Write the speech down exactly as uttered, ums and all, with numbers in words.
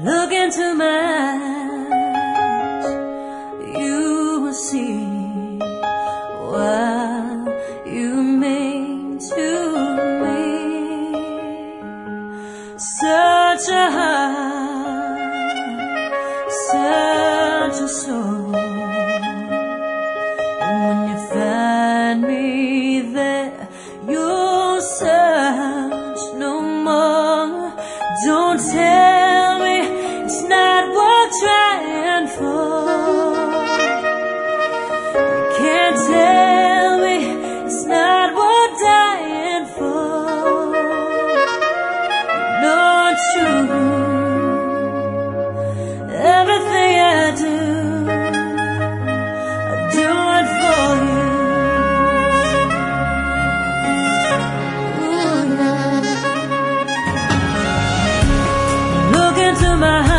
Look into my eyes, you will see what you mean to me. Such a heart, such a soul. And when you find me there, you'll search no more. Don't tell me it's not worth trying for. You can't tell me it's not worth dying for. You know it's true. Everything I do, I do it for you. Ooh, yeah. Look into my